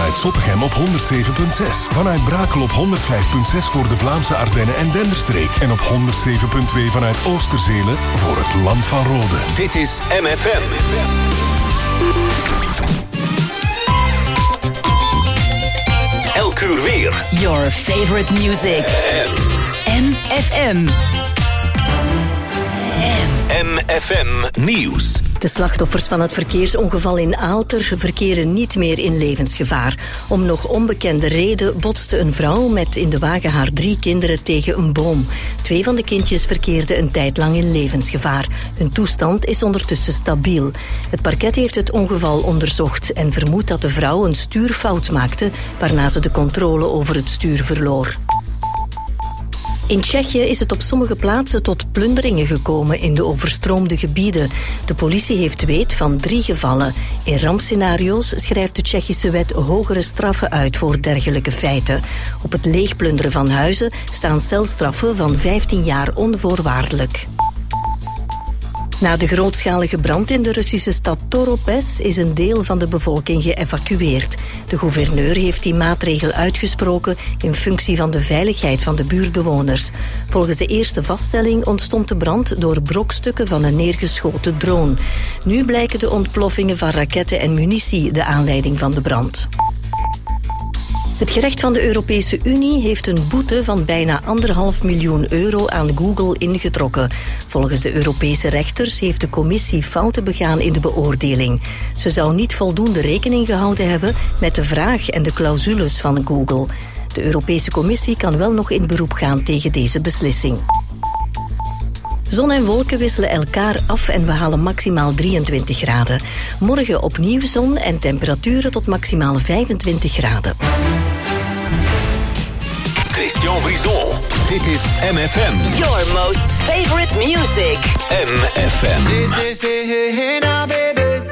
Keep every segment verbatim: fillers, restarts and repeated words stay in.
vanuit Zottegem op honderd zeven komma zes. Vanuit Brakel op honderd vijf komma zes voor de Vlaamse Ardennen en Denderstreek. En op honderd zeven komma twee vanuit Oosterzelen voor het Land van Rode. Dit is M F M. Elk uur weer. Your favorite music. M F M. M F M Nieuws. De slachtoffers van het verkeersongeval in Aalter verkeren niet meer in levensgevaar. Om nog onbekende reden botste een vrouw met in de wagen haar drie kinderen tegen een boom. Twee van de kindjes verkeerden een tijd lang in levensgevaar. Hun toestand is ondertussen stabiel. Het parket heeft het ongeval onderzocht en vermoedt dat de vrouw een stuurfout maakte, waarna ze de controle over het stuur verloor. In Tsjechië is het op sommige plaatsen tot plunderingen gekomen in de overstroomde gebieden. De politie heeft weet van drie gevallen. In rampscenario's schrijft de Tsjechische wet hogere straffen uit voor dergelijke feiten. Op het leegplunderen van huizen staan celstraffen van vijftien jaar onvoorwaardelijk. Na de grootschalige brand in de Russische stad Toropes is een deel van de bevolking geëvacueerd. De gouverneur heeft die maatregel uitgesproken in functie van de veiligheid van de buurtbewoners. Volgens de eerste vaststelling ontstond de brand door brokstukken van een neergeschoten drone. Nu blijken de ontploffingen van raketten en munitie de aanleiding van de brand. Het gerecht van de Europese Unie heeft een boete van bijna anderhalf miljoen euro aan Google ingetrokken. Volgens de Europese rechters heeft de commissie fouten begaan in de beoordeling. Ze zou niet voldoende rekening gehouden hebben met de vraag en de clausules van Google. De Europese Commissie kan wel nog in beroep gaan tegen deze beslissing. Zon en wolken wisselen elkaar af en we halen maximaal drieëntwintig graden. Morgen opnieuw zon en temperaturen tot maximaal vijfentwintig graden. Christian Brison. Dit is M F M. Your most favorite music. M F M. Say, say, say, hey, hey now, baby.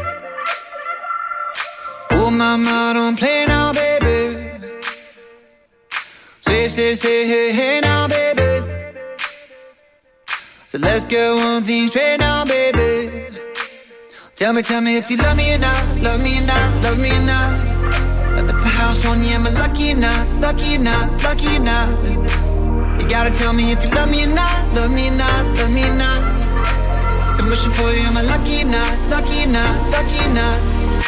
Oh, mama, don't play now, baby. Say, say, say, hey, hey now, baby. So let's get one thing straight now, baby. Tell me, tell me if you love me or not, love me or not, love me or not. At the house on you, am I lucky or not, lucky or not, lucky or not? You gotta tell me if you love me or not, love me or not, love me or not. I'm wishing for you, am I lucky or not, lucky or not, lucky or not?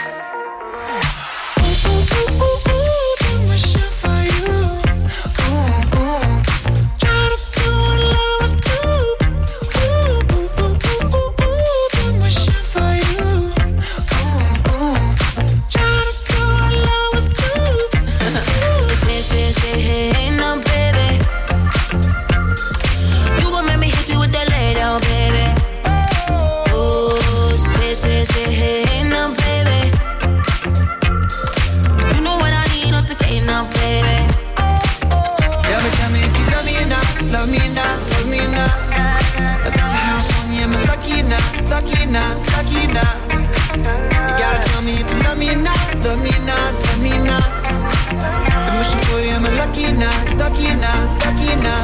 Ooh, ooh, ooh, ooh, ooh, I'm wishing for you. Ooh, ooh. Try to do what lovers do. Ooh, ooh, ooh, ooh, ooh, ooh, I'm wishing for you. Ooh, ooh. Try to do what lovers do. Say, say, say, hey, hey, no, baby. You gon' make me hit you with that lay down, baby. Ooh, say, say, say, hey, hey, no, baby. You know what I need, not the game now, baby. Tell me, tell me if you love me or not, love me or not, love me or not. At the house on you, am I lucky or not, lucky or not, lucky or not? You gotta tell me if you love me or not, love me or not, love me or not. I'm wishing for you, am I lucky or not, lucky or not, lucky or not?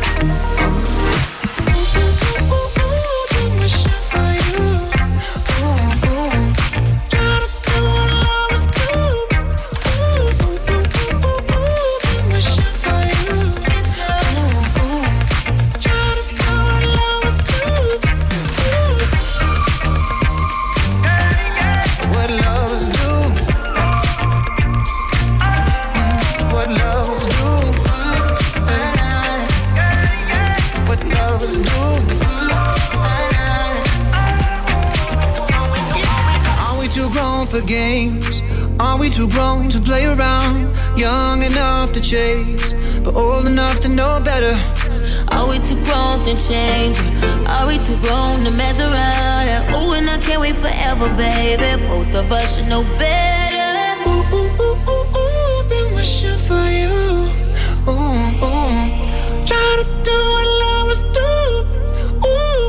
For games, are we too grown to play around? Young enough to chase, but old enough to know better. Are we too grown to change? Are we too grown to mess around? Ooh, and I can't wait forever, baby. Both of us should know better. Ooh, ooh, ooh, ooh, ooh, I've been wishing for you. Ooh, ooh. Try to do what lovers do. Ooh.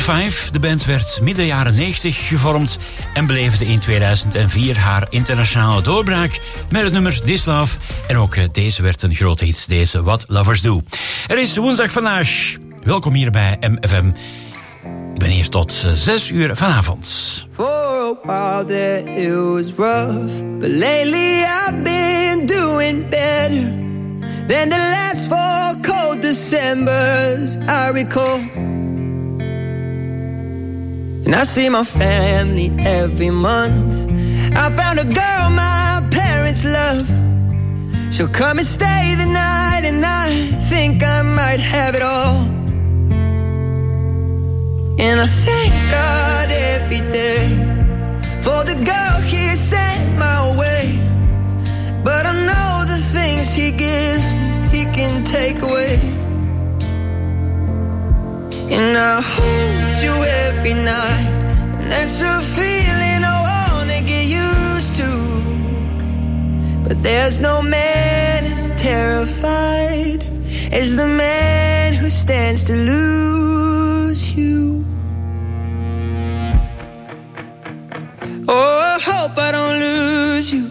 vijf, de band werd midden jaren negentig gevormd en beleefde in tweeduizend vier haar internationale doorbraak met het nummer This Love. En ook deze werd een grote hit, deze What Lovers Do. Er is woensdag vandaag. Welkom hier bij M F M. Ik ben hier tot zes uur vanavond. For a while there it was rough, but lately I've been doing better than the last four cold Decembers I recall. And I see my family every month. I found a girl my parents love. She'll come and stay the night, and I think I might have it all. And I thank God every day for the girl He sent my way. But I know the things He gives me, He can take away. And I hold you every night, and that's a feeling I wanna get used to. But there's no man as terrified as the man who stands to lose you. Oh, I hope I don't lose you.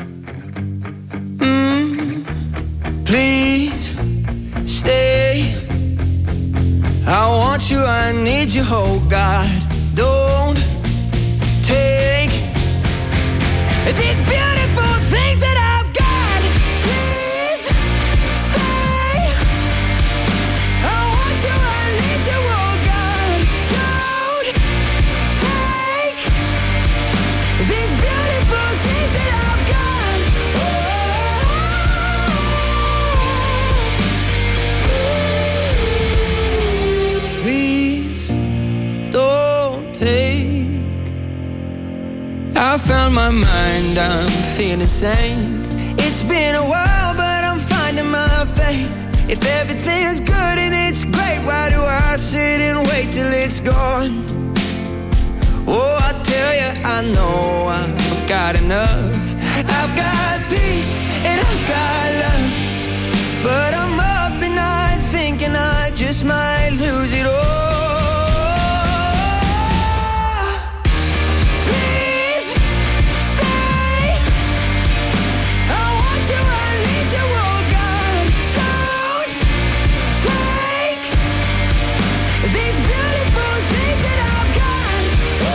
Mm, please stay. I want you, I need you, oh God. Don't take these beautiful things that I've got. Please stay. I want you, I need you, oh God. Don't take these beautiful things that I've got. Oh, please don't take. I found my mind, I'm feeling sane. It's been a while, but I'm finding my faith. If everything's good and it's great, why do I sit and wait till it's gone? Oh, I tell you, I know I've got enough. I've got peace and I've got love. But I'm up and I'm thinking I just might lose it all. Please stay. I want you, I need you, oh God. Don't take these beautiful things that I've got.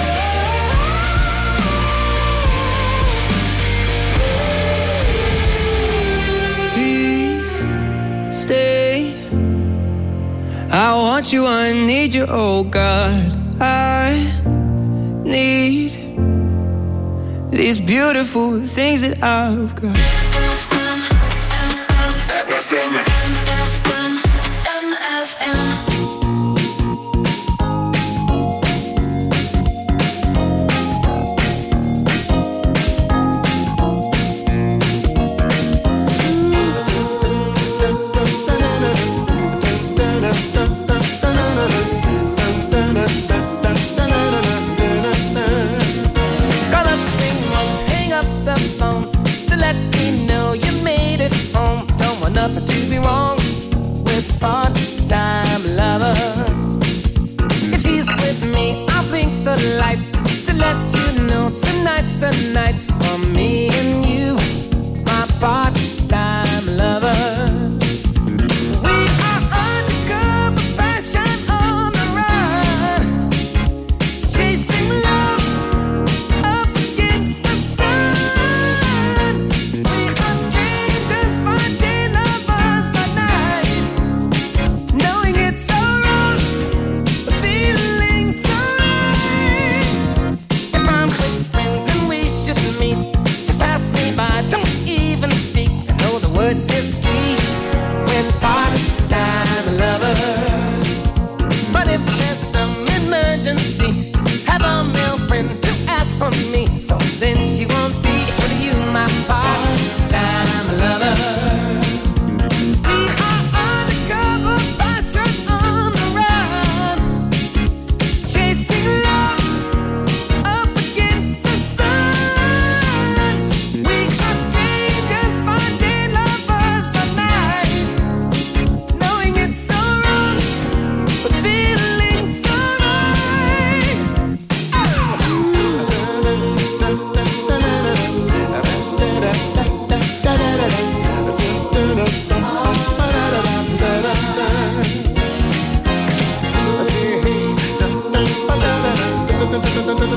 Please stay. I want you, I need you, oh God. I need these beautiful things that I've got. Nothing to be wrong with part-time lover. If she's with me, I'll blink the lights to let you know tonight's the night for me and you, my part-time lover. We are undercover fashion on the run, chasing love up against the sun. We are strangers finding lovers by night, knowing it's so wrong, but feeling so right. If I'm with friends and we should meet, just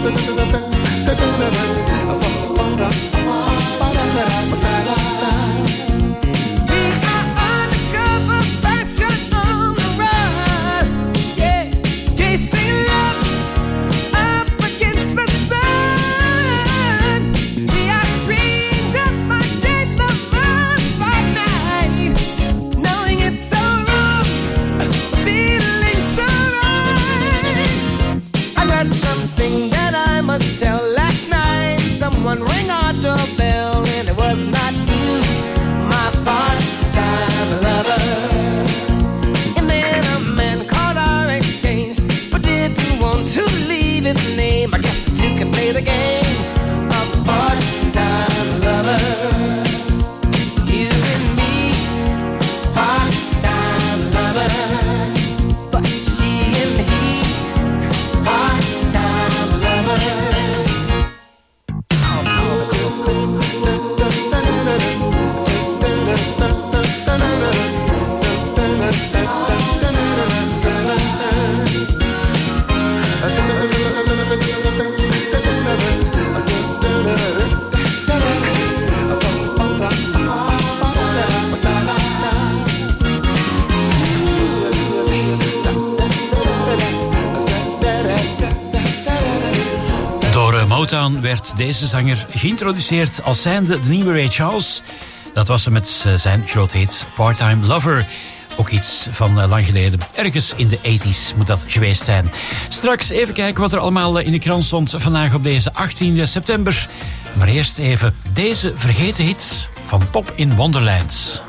Motown werd deze zanger geïntroduceerd als zijnde de nieuwe Ray Charles. Dat was hem met zijn grote hit Part-Time Lover. Ook iets van lang geleden. Ergens in de tachtig moet dat geweest zijn. Straks even kijken wat er allemaal in de krant stond vandaag op deze achttiende september. Maar eerst even deze vergeten hit van Pop in Wonderland.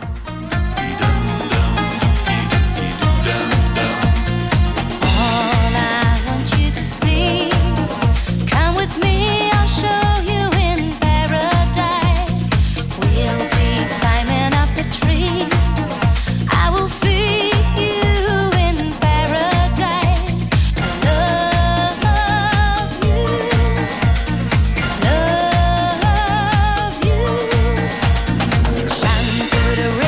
To the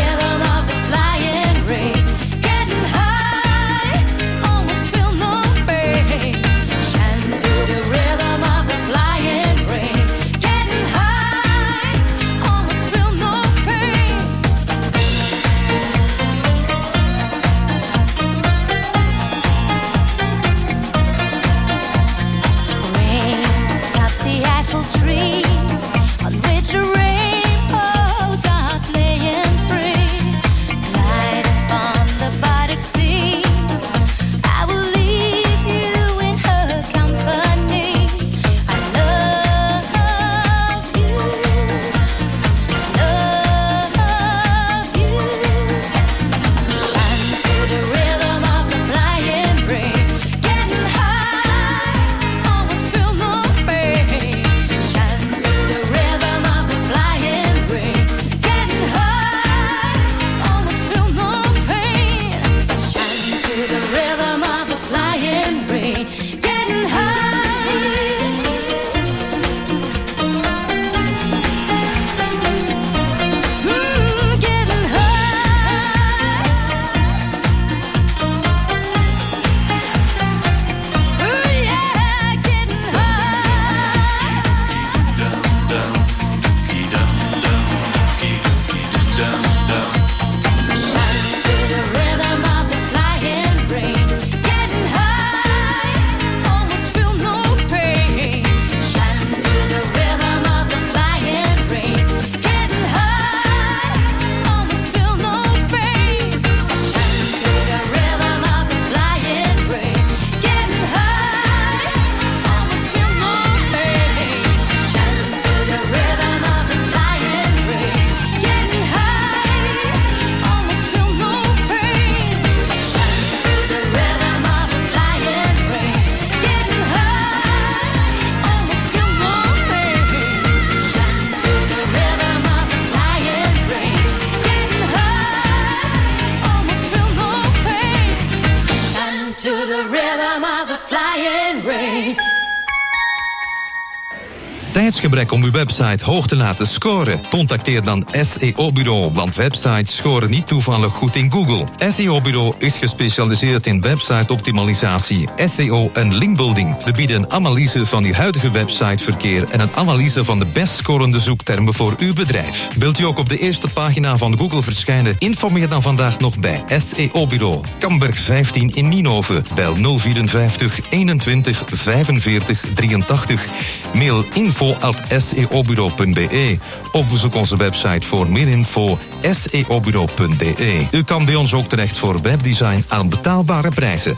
tijdsgebrek om uw website hoog te laten scoren? Contacteer dan S E O-bureau, want websites scoren niet toevallig goed in Google. S E O-bureau is gespecialiseerd in website-optimalisatie, S E O en linkbuilding. We bieden een analyse van uw huidige websiteverkeer en een analyse van de best scorende zoektermen voor uw bedrijf. Wilt u ook op de eerste pagina van Google verschijnen? Informeer dan vandaag nog bij S E O-bureau. Kamberg vijftien in Nienhoven. Bel nul vierenvijftig eenentwintig vijfenveertig drieëntachtig. Mail info at s e o bureau punt b e. Of bezoek onze website voor meer info s e o bureau punt b e. U kan bij ons ook terecht voor webdesign aan betaalbare prijzen.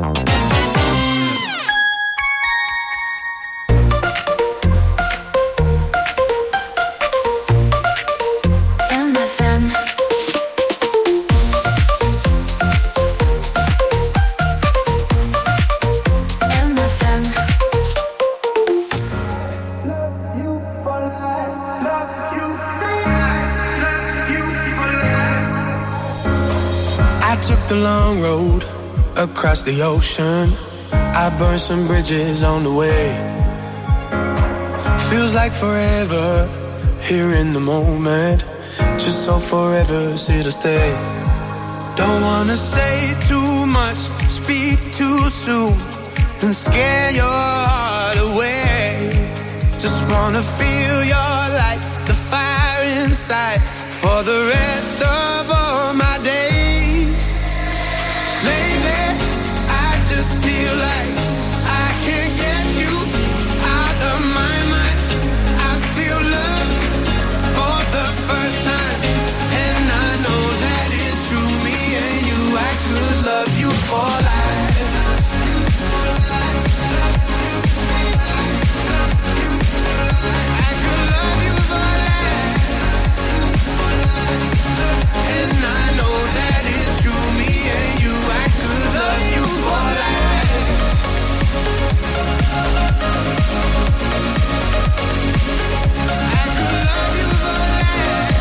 The long road across the ocean, I burned some bridges on the way. Feels like forever here in the moment, just so forever's here to stay. Don't wanna say too much, speak too soon, and scare your heart away. Just wanna feel your light, the fire inside, for the rest of all my days. Lately, I just feel like I can't get you out of my mind. I feel love for the first time, and I know that it's true. Me and you, I could love you for life. I could love you for life, and I know that it's true. Me and you, I could love you for life. I could love you for life,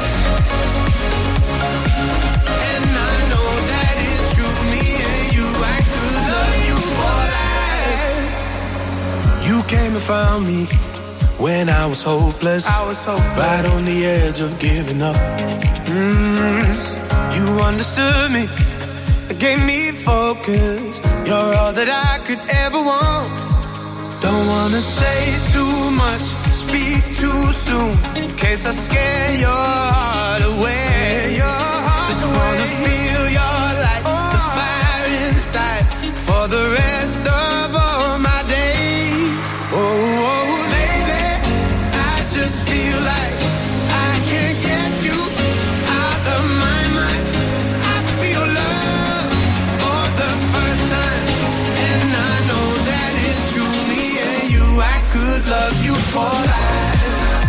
and I know that it's true. Me and you, I could love you for life. You came and found me when I was hopeless, I was hopeless, right on the edge of giving up. Mm, you understood me, gave me focus. You're all that I could ever want. Don't wanna say too much, speak too soon, in case I scare your heart away. Your heart Just away. Wanna feel your light, oh. The fire inside, for the rest of all my days. Oh, oh, baby, I just feel like I can't get you out of my mind. I feel love for the first time, and I know that it's true. Me and you, I could love you for life.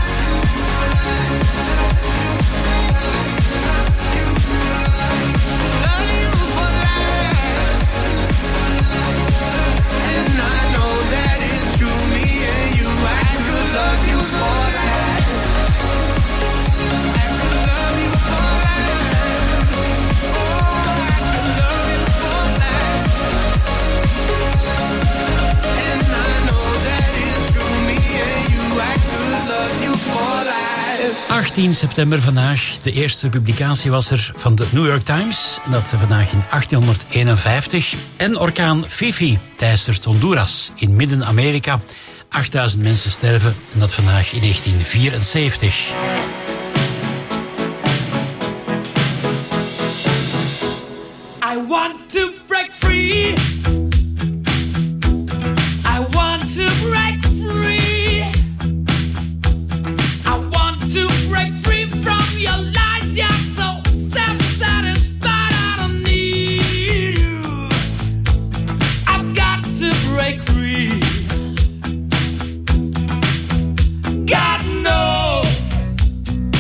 Love you for life, and I know that it's true. Me and you, I could love you for life. I could love you for life. Oh, I could love you for life, and I know that it's true. Me and you, I could love you for life. achttien september vandaag. De eerste publicatie was er van de New York Times. En dat vandaag in achttienhonderdeenenvijftig. En orkaan Fifi teistert Honduras in Midden-Amerika. achtduizend mensen sterven. En dat vandaag in negentien vierenzeventig. I want to break free. I want to break free. I want to break free from your lies. You're so self-satisfied. I don't need you. I've got to break free. God knows.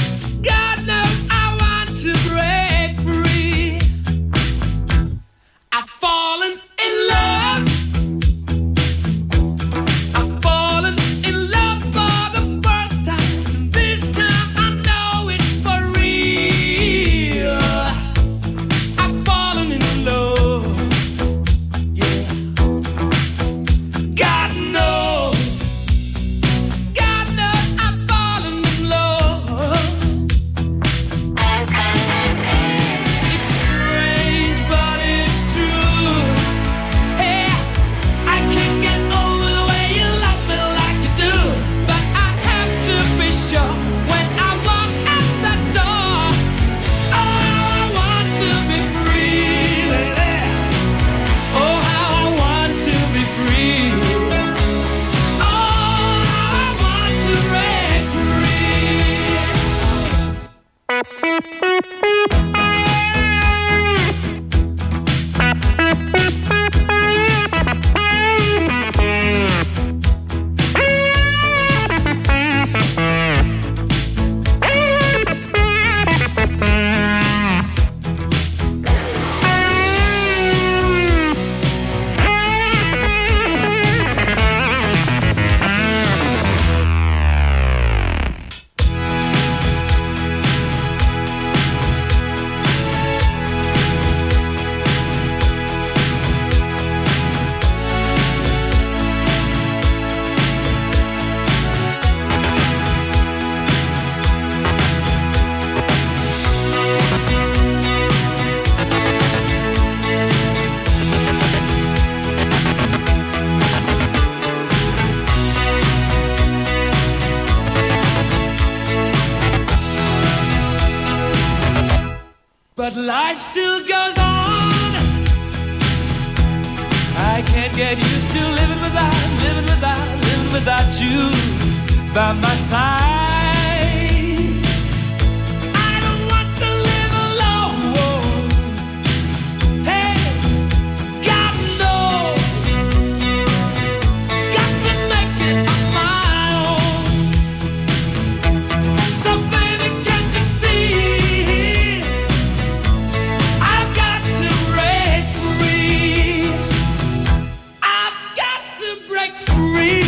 God knows I want to break free. but life still goes on. I can't get used to living without, living without, living without you by my side. I don't want to live alone. Hey, God knows, got to make it on my own. So baby, can't you see, I've got to break free. I've got to break free.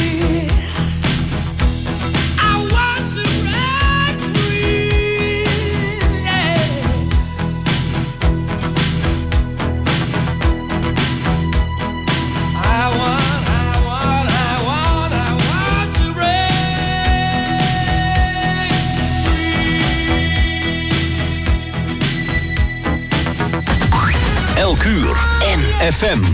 Elk uur. M F M.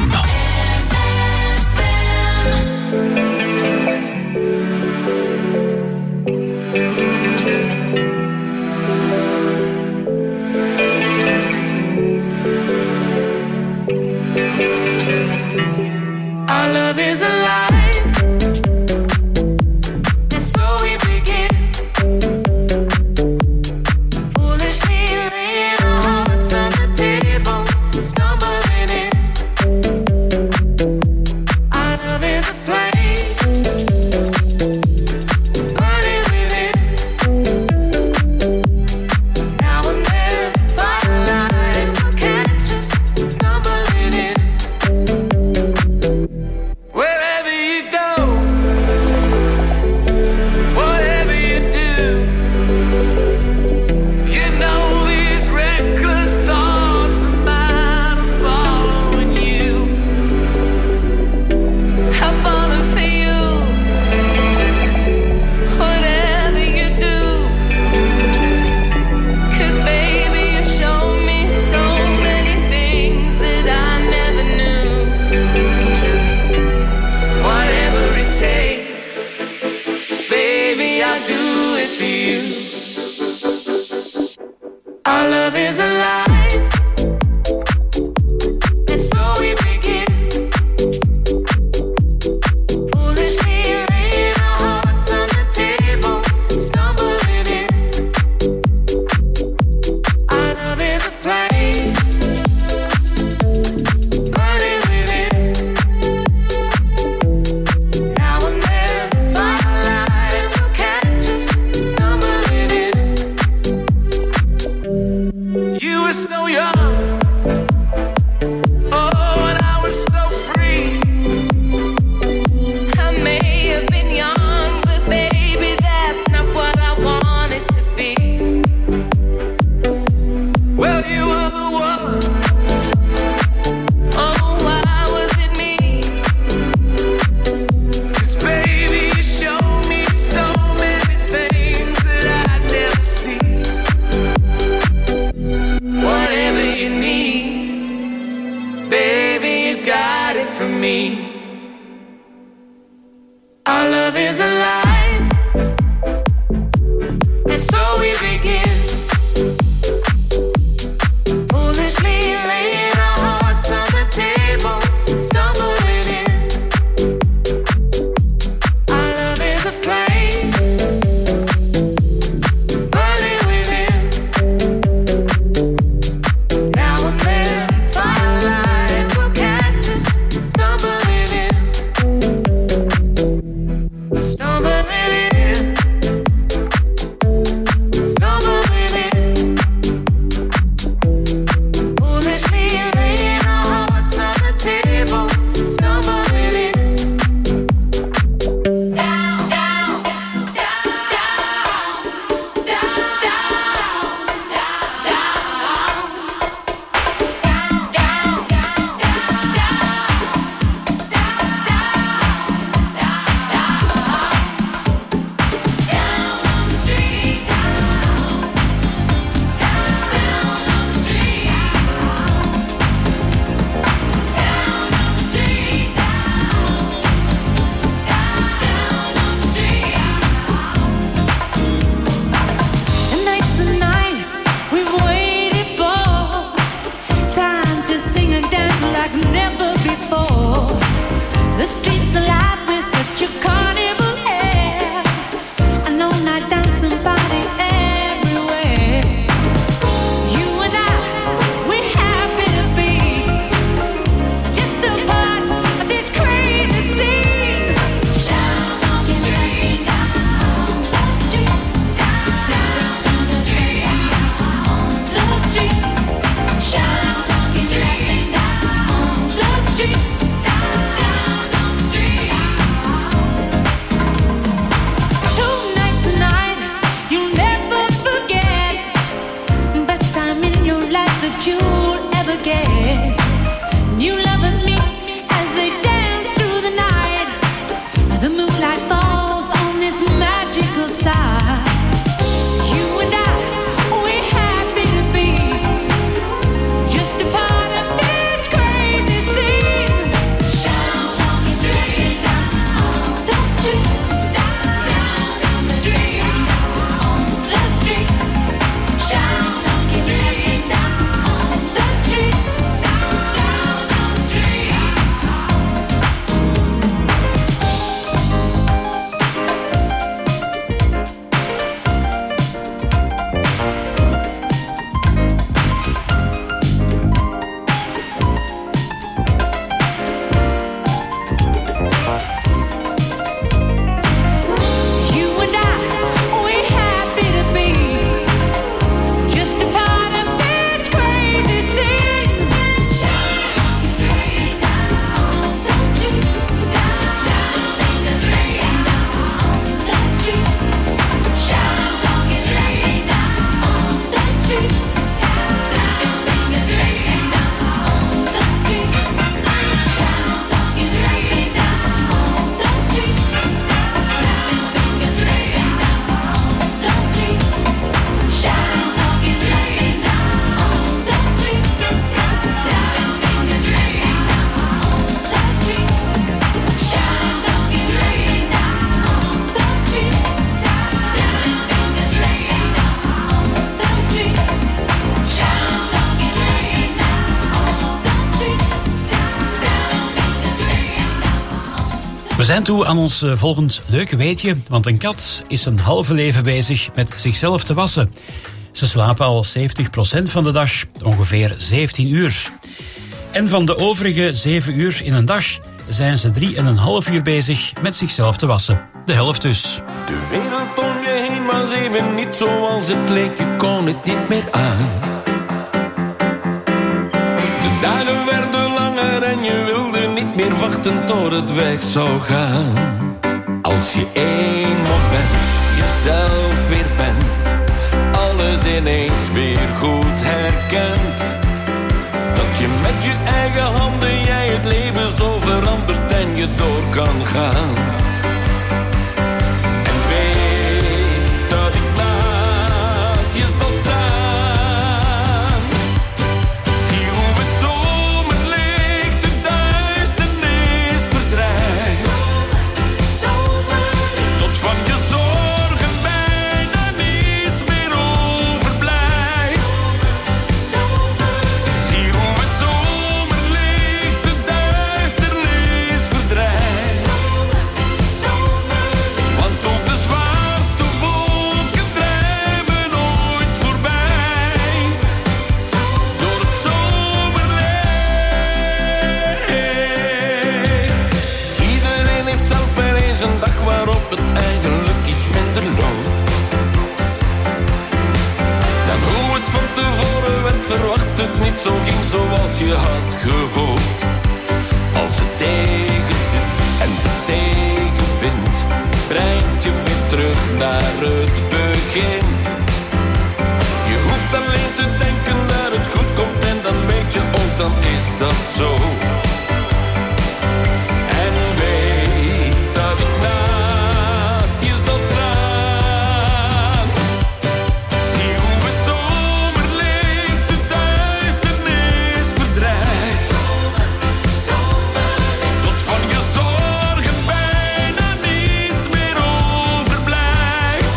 Our love is alive. It's so we begin. Foolishly laying our hearts on the table, stumbling in. Our love is a flame, burning within. Now and then, firelight will catch us stumbling in. Wherever you go, whatever you do, you know these reckless thoughts of mine are following you. I'm falling for you, whatever you do. 'Cause baby, you show me so many things that I never knew. Whatever it takes, baby, I'll do it for you. Our love is alive. And so we begin. Foolishly laying our hearts on the table, stumbling in. Our love is a flame, burning within. Now and then, firelight will catch us stumbling in. You were so young, oh, and I was so free. I may have been young, but baby, that's not what I wanted to be. Well, you were the one. Oh, why was it me? 'Cause baby, you showed me so many things that I'd never see. Whatever you need, baby, you got it from me. Our love is alive, and so we begin. Foolishly zijn toe aan ons uh, volgend leuke weetje, want een kat is een halve leven bezig met zichzelf te wassen. Ze slapen al zeventig procent van de dag, ongeveer zeventien uur. En van de overige zeven uur in een dag zijn ze drie en een half uur bezig met zichzelf te wassen. De helft dus. De wereld om je heen was even niet zoals het leek, je kon het niet meer aan. De dagen werden langer en je wilde niet meer wachten tot het weg zou gaan. Als je één moment jezelf weer bent, alles ineens weer goed herkent. Dat je met je eigen handen jij het leven zo verandert en je door kan gaan. En weet dat ik naast je zal staan. Zie hoe het zomerlicht de duisternis verdrijft. Tot van je zorgen bijna niets meer overblijft. Zie hoe het zomerlicht de duisternis verdrijft. Want ook de zwaarste wolken drijven nooit voorbij. Door het zomerlicht. Iedereen heeft zelf wel eens een dag waarop het eigenlijk iets minder loopt dan hoe het van tevoren werd verwacht. Het niet zo ging zoals je had gehoopt. Als het tegen zit en de tegenwind brengt je weer terug naar het begin. Je hoeft alleen te denken dat het goed komt en dan weet je ook, dan is dat zo. En weet dat ik naast je zal staan. Zie hoe het zomerlicht de duisternis verdrijft. Tot van je zorgen bijna niets meer overblijft.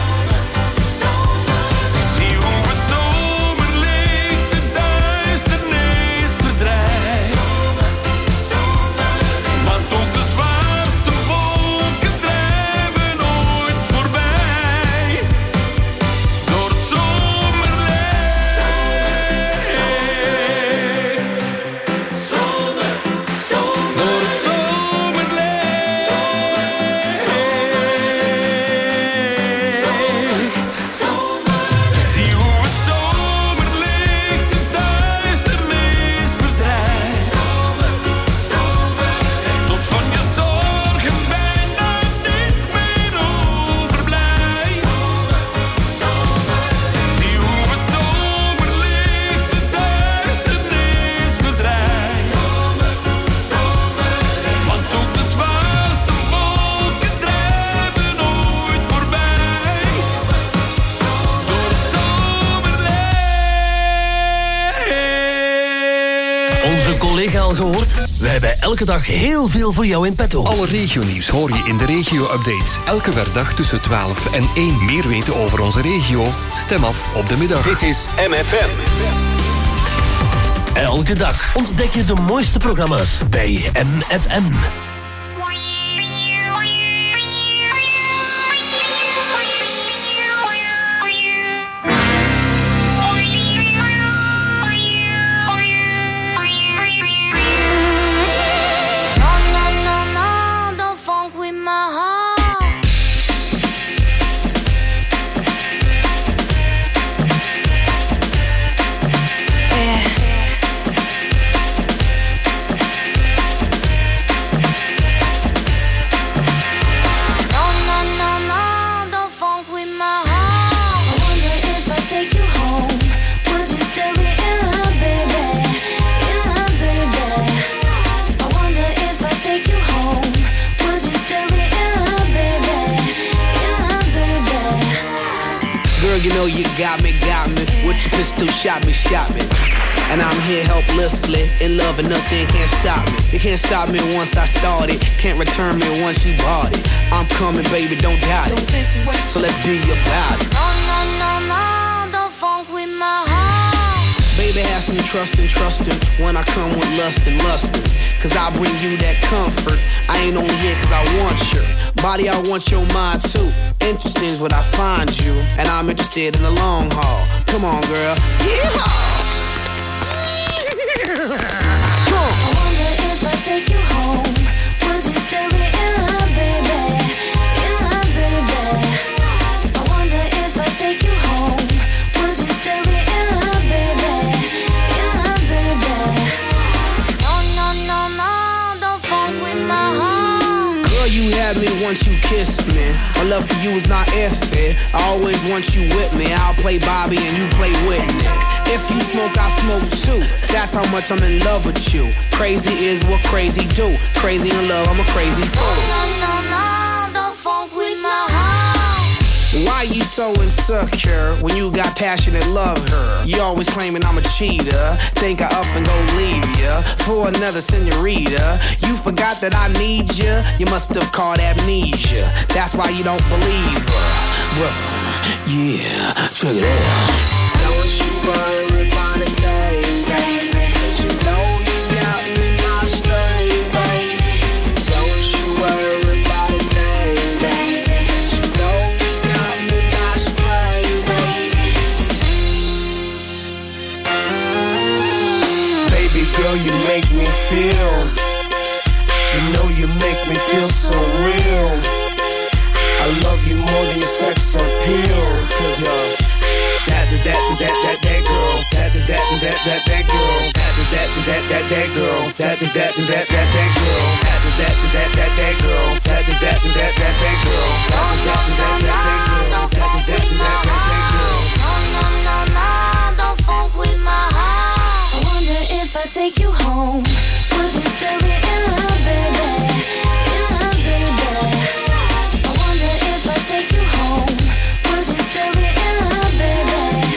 Zie hoe het zomerlicht de duisternis verdrijft. Want ook de zwaarste wolken drijven nooit voorbij. Door het zomerlicht. Zomer, zomer. Door het zomerlicht. Zie hoe het zomerlicht de duisternis verdrijft. Tot van je zorgen bijna niets meer overblijft. Zie hoe het zomerlicht de duisternis verdrijft. Want ook de zwaarste wolken drijven nooit voorbij. Door het zomerlicht. Onze collega al gehoord? We hebben elke dag heel veel voor jou in petto. Alle regionieuws hoor je in de regio-updates. Elke werkdag tussen twaalf en één. Meer weten over onze regio? Stem af op de middag. Dit is M F M. Elke dag ontdek je de mooiste programma's bij M F M. No, no, no, no, don't funk with my heart. Yeah. Girl, you know you got me, got me. With your pistol, shot me, shot me. And I'm here helplessly, in love and nothing can't stop me. You can't stop me once I started, can't return me once you bought it. I'm coming, baby, don't doubt it. So let's be about it. No, no, no, no, don't funk with my heart. Baby, have passing, trusting, trusting. When I come with lust and lusting, cause I bring you that comfort. I ain't only here cause I want your body, I want your mind too. Interesting is what I find you, and I'm interested in the long haul. Come on, girl. Yeehaw! I wonder if I take you home, would you still be in love, baby? In love, baby. I wonder if I take you home, would you still be in love, baby? In love, baby. No, no, no, no, don't fuck with my heart. Girl, you had me once you kissed me. My love for you is not if it. I always want you with me. I'll play Bobby and you play Whitney. If you smoke, I smoke too. That's how much I'm in love with you. Crazy is what crazy do. Crazy in love, I'm a crazy fool. No, no, no, don't fuck with my heart. Why you so insecure when you got passionate love her? You always claiming I'm a cheater. Think I up and go leave ya for another senorita. You forgot that I need ya. You must have caught amnesia. That's why you don't believe her. Well, yeah, check it out. Don't you worry about a thing, baby, cause you know you got me my string, baby. Don't you worry about a thing, baby, cause you know you got me my string, baby. Baby girl, you make me feel, you know you make me feel so real. I love you more than your sex appeal, cause you're that that that that that that girl, that that that that that that girl, that that that that that girl, that that that that that that girl, that that that that that girl, that that that that that that girl, that that that that that girl, that that that that that girl. No, no, no, no, don't fuck with my heart. I wonder if I take you home, would you still be in love, baby? In love, baby. I wonder if I take you home, would you still be in love, baby?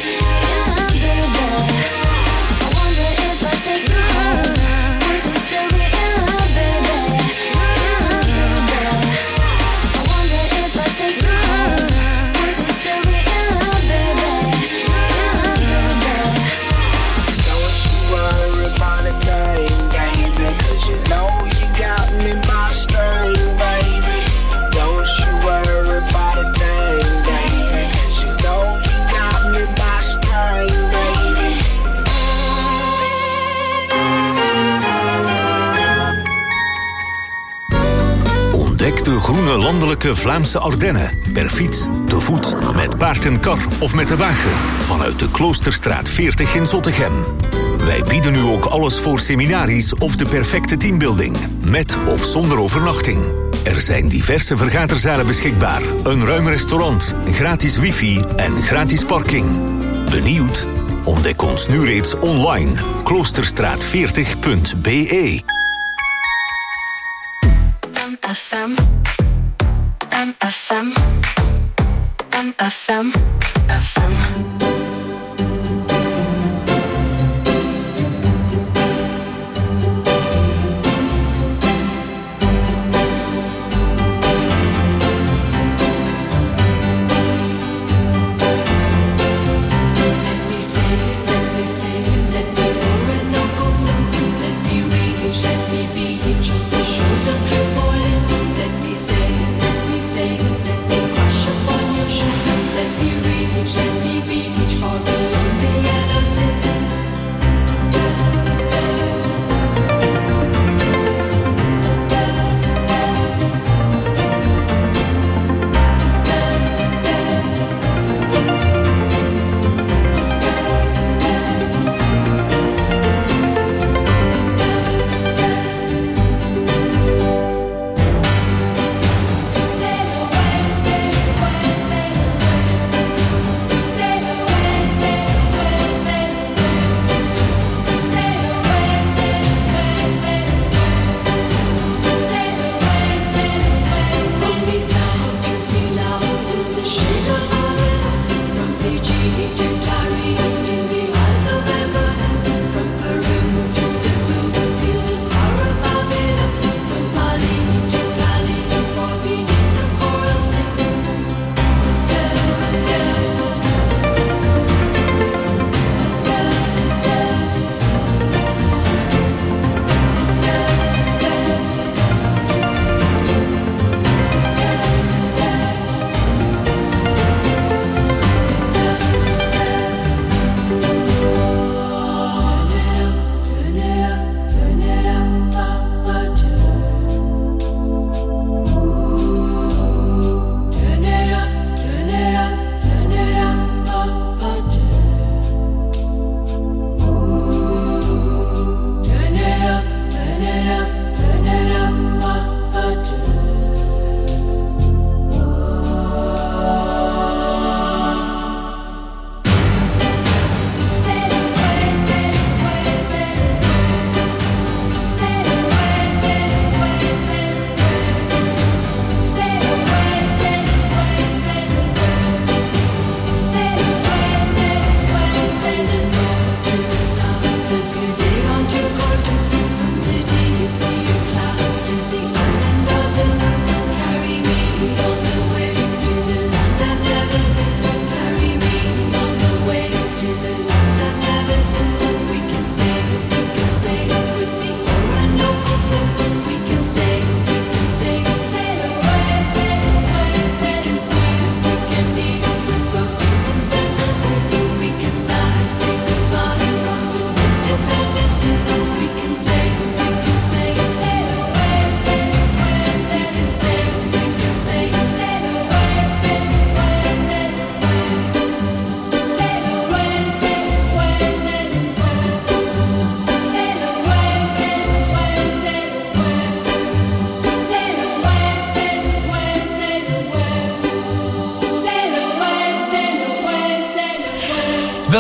Ontdek de groene landelijke Vlaamse Ardennen. Per fiets, te voet, met paard en kar of met de wagen. Vanuit de Kloosterstraat veertig in Zottegem. Wij bieden nu ook alles voor seminaries of de perfecte teambuilding. Met of zonder overnachting. Er zijn diverse vergaderzalen beschikbaar. Een ruim restaurant, gratis wifi en gratis parking. Benieuwd? Ontdek ons nu reeds online. kloosterstraat veertig punt b e. F M, M F M, M F M, F M. Let me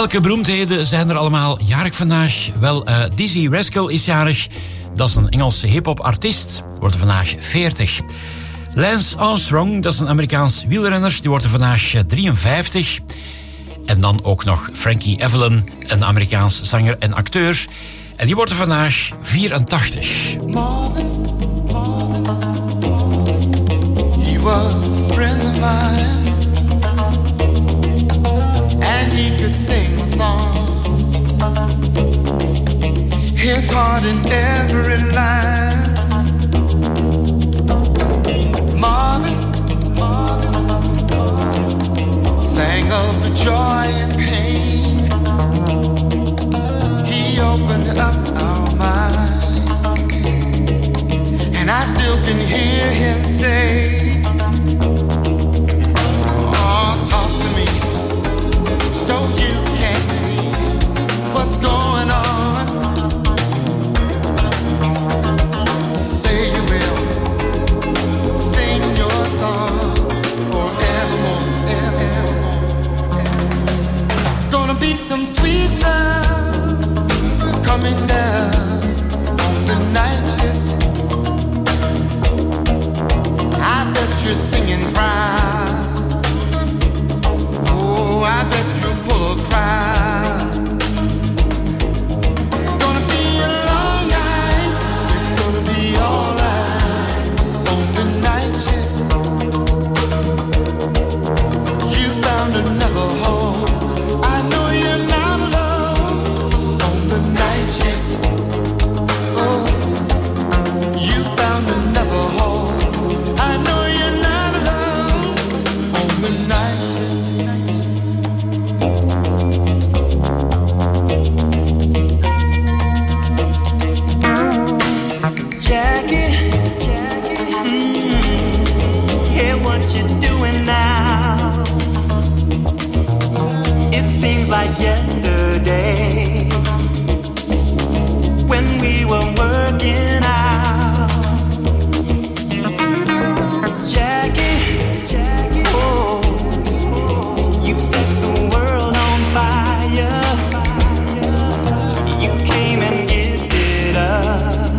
Welke beroemdheden zijn er allemaal jarig vandaag? Wel, uh, Dizzy Rascal is jarig. Dat is een Engelse hip-hop artiest. Wordt er vandaag veertig. Lance Armstrong, dat is een Amerikaans wielrenner. Die wordt er vandaag drieënvijftig. En dan ook nog Frankie Avalon, een Amerikaans zanger en acteur. En die wordt er vandaag vierentachtig. Marvin, Marvin, he was a friend of mine. And he could sing a song. His heart in every line. Marvin, Marvin, sang of the joy and pain. He opened up our mind. And I still can hear him say, oh, talk to me so you can see what's going on. Say you will sing your songs forevermore, evermore. Gonna be some sweet sounds coming down on the night shift. I bet you're singing proud. Oh, I bet you'll pull a crowd. Gonna be a long night. It's gonna be alright on the night shift. You found another home. I know you're not alone on the night shift. Oh, you found another home. I know you're not alone on the night shift. Jackie, Jackie, mm, hear what you're doing now. It seems like yesterday when we were working out. Jackie, Jackie, oh, you set the world on fire. You came and gifted us.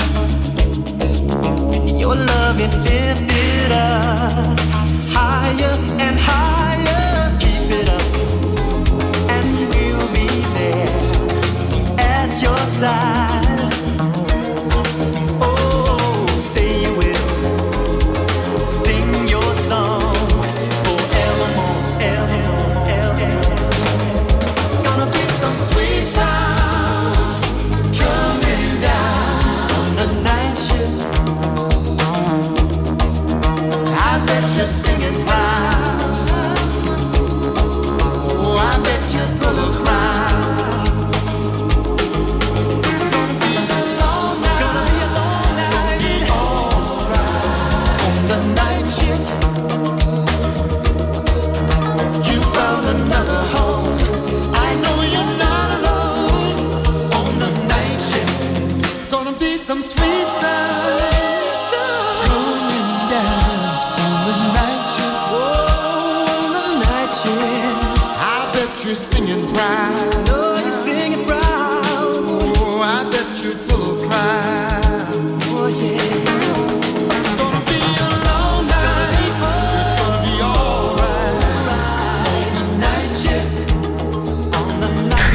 Your love, it lifted us higher and higher. Keep it up, and we'll be there at your side. Oh, say you will sing your song forevermore, evermore, evermore. Gonna be some sweet sounds coming down on the night shift. I bet you're singing proud. Oh, I bet you pull a crowd. Gonna be a long night. Gonna be a long night. Be alright on the night shift. You found another home. I know you're not alone on the night shift. Gonna be some sweet sounds coming down on the night shift. Oh, on the night shift. I bet you're singing proud. Oh, you're singing proud. Oh, I bet you're full of pride. Oh, yeah. Gonna be a long night. It's gonna be alright on the night shift. On the night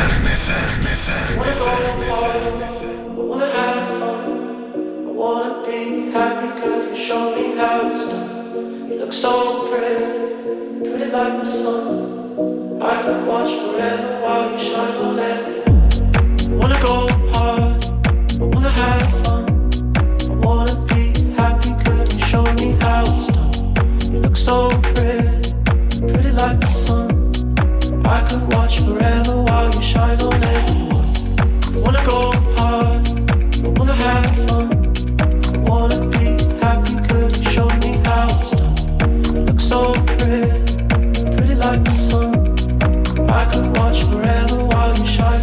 I wanna have fun. I wanna be happy. Could you show me how it's done? You look so pretty, pretty like the sun. I could watch forever while you shine on everyone. I wanna go hard. I wanna have fun. I wanna be happy. Could you show me how it's done? You look so pretty, pretty like the sun. I could watch forever while you shine on everyone. I wanna go hard, I wanna have fun. I wanna be happy, could you show me how it's done? You look so pretty, pretty like the sun. I could watch forever while you shine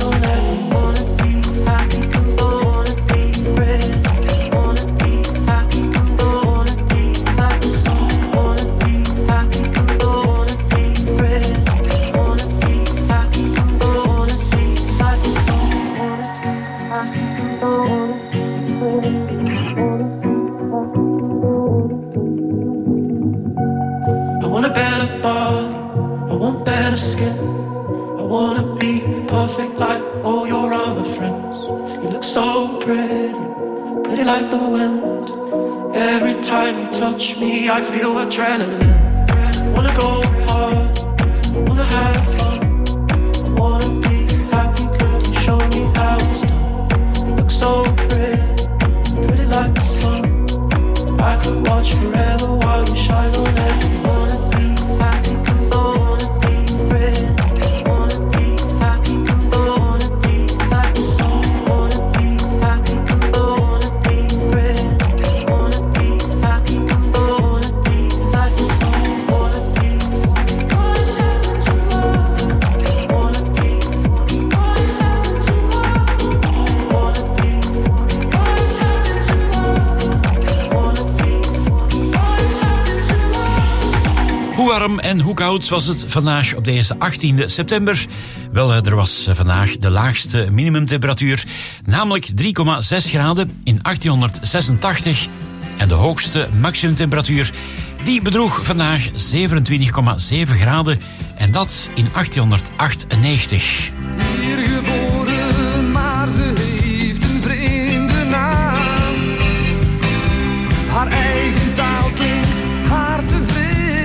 so pretty, pretty like the wind. Every time you touch me, I feel adrenaline. Wanna go hard, wanna have fun, wanna be happy. Could you show me how it's done? You look so pretty, pretty like the sun. I could watch forever while you shine on every. Wanna be happy, come on, wanna be pretty. Wanna be happy, come on, wanna be like the sun. Wanna be happy, come on, wanna be pretty. Wanna be happy, come on, wanna be like the sun. Wanna be one seven to one. Wanna be one seven to one. Wanna be one seven to one. Wanna be one seven to one. Hoe warm en hoe koud was het vandaag op deze achttiende september? Wel, er was vandaag de laagste minimumtemperatuur, namelijk drie komma zes graden in achttienhonderdzesentachtig. En de hoogste maximumtemperatuur, die bedroeg vandaag zevenentwintig komma zeven graden. En dat in achttienhonderdachtennegentig. Hier geboren, maar ze heeft een vreemde naam. Haar eigen taal klinkt haar te vreemd.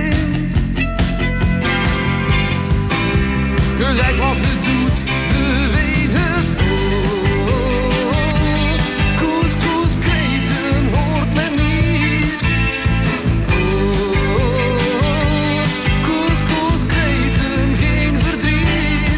Gelijk wat ze doet, ze weet het. Oh, couscous kreten hoort men niet. Oh, couscous kreten geen verdriet.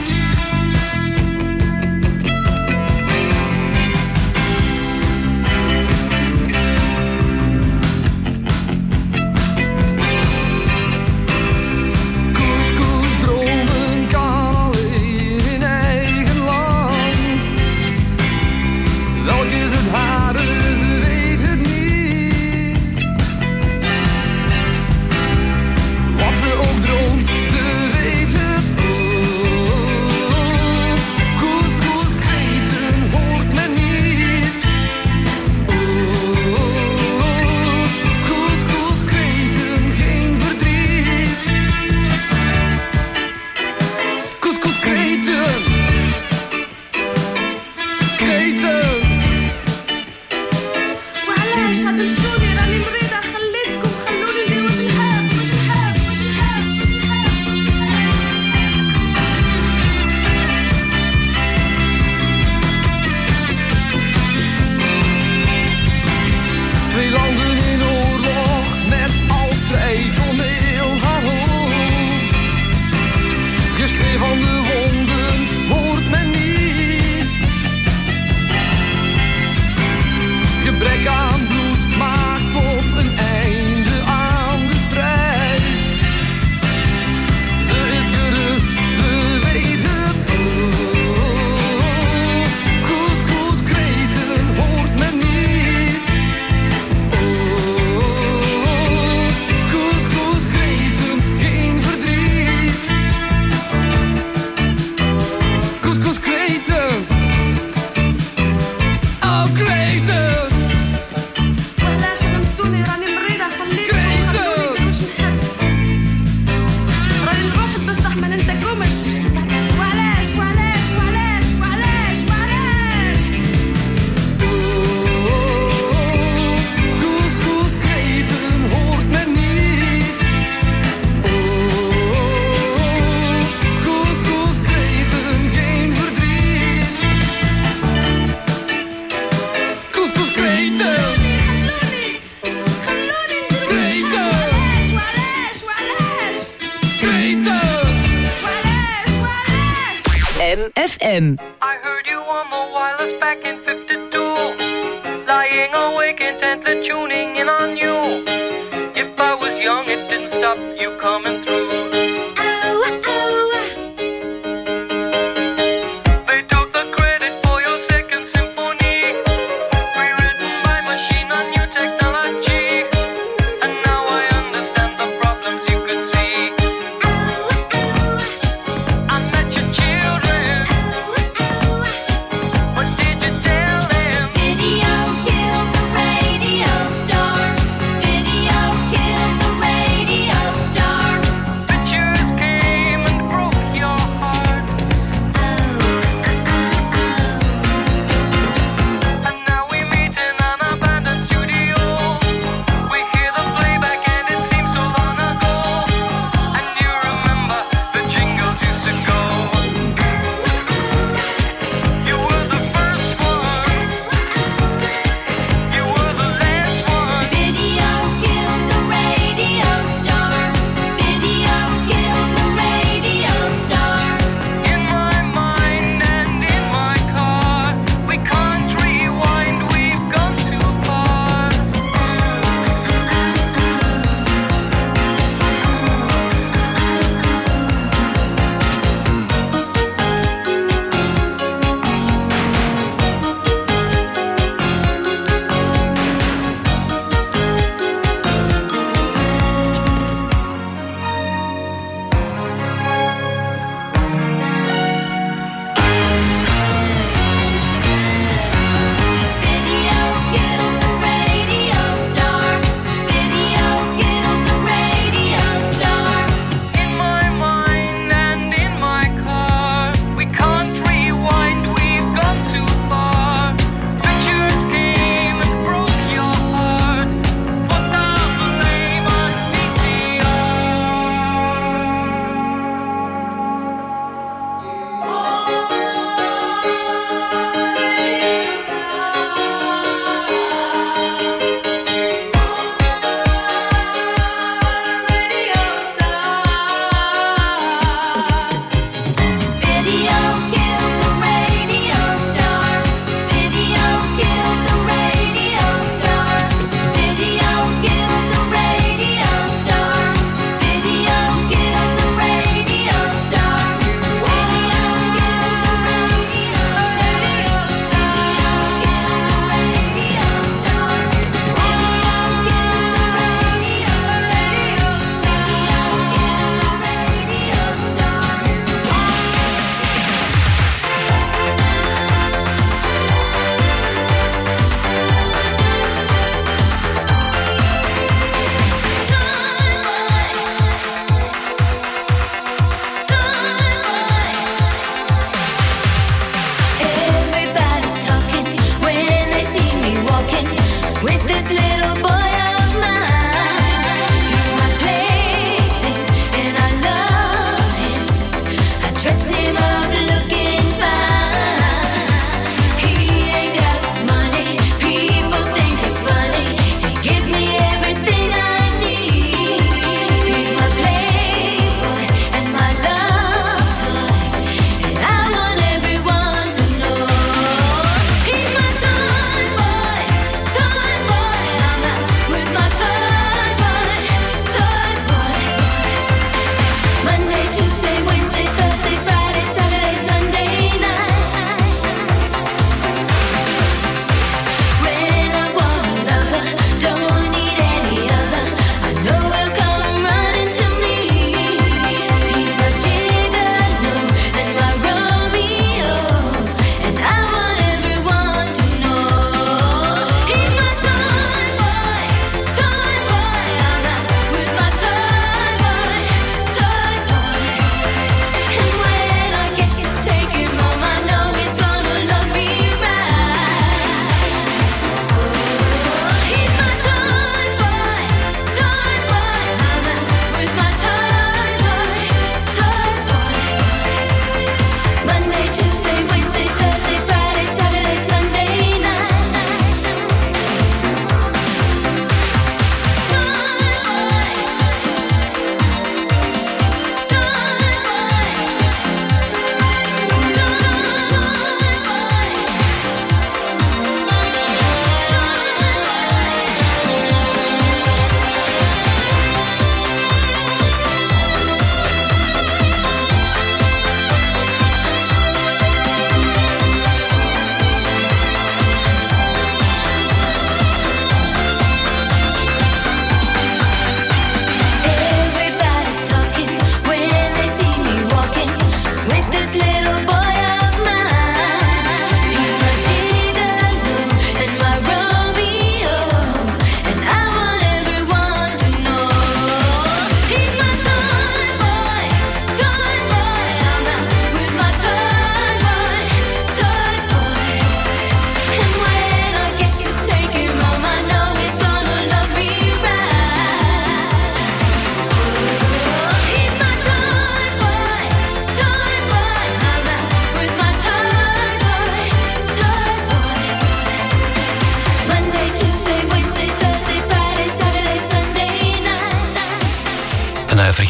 Couscous dromen kan alleen in eigen land. Welk is het hare, ze weet het niet. Wat ze ook droomt, ze weet het. Oh, couscous kreten hoort men niet. Oh, couscous kreten geen verdriet. Couscous kreten, kreten. وعلاش هدمتوني راني مريضة خليتكم خلوني ندير واش نحب واش نحب واش Twee landen in oorlog, met als strijdtoneel haar hoofd. Geschreven van de wonden hoort men niet. Gebrek aan bloed maakt plots een einde aan de strijd. Ze is gerust, ze weet het. Oh, couscous kreten hoort men niet. Oh, couscous kreten geen verdriet. Couscous kreten, oh kreten. وعلاش هدمتوني راني مريضة خليتكم خلوني ندير واش نحب. راني نروح بصح ما ننساكمش. وعلاش وعلاش وعلاش وعلاش وعلاش. Oh, couscous kreten hoort men niet. Oh, couscous kreten geen verdriet. Couscous kreten, خلوني ندير واش kreten, وعلاش وعلاش وعلاش kreten. وعلاش وعلاش. M F M. I heard you on the wireless back in fifty-two. Lying awake intently tuning in on you. If I was young, it didn't stop you coming through. They took the credit for your second symphony, rewritten by machine on new technology. And now I understand the problems you could see. I met your children. What did you tell them? Video killed the radio star. Video killed the radio star.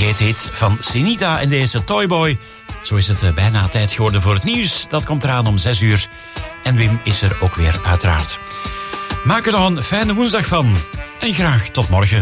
hete hit van Sinita en deze Toyboy. Zo is het bijna tijd geworden voor het nieuws. Dat komt eraan om zes uur. En Wim is er ook weer uiteraard. Maak er nog een fijne woensdag van. En graag tot morgen.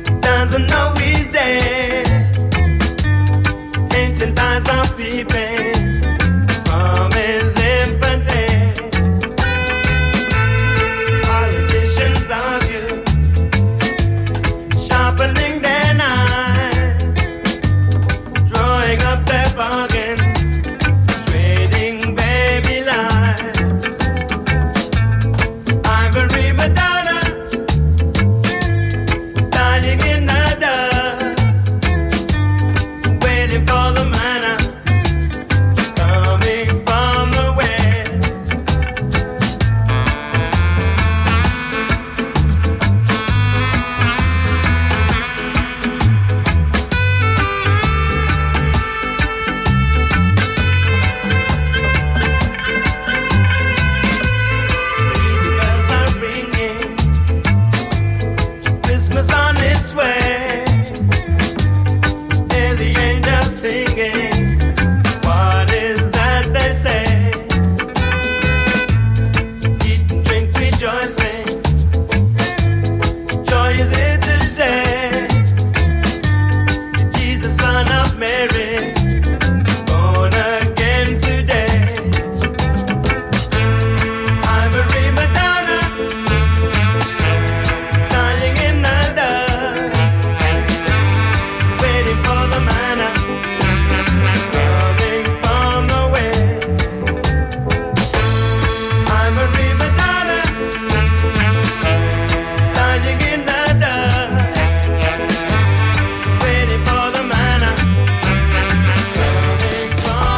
Doesn't know he's dead. Ancient eyes are peeping.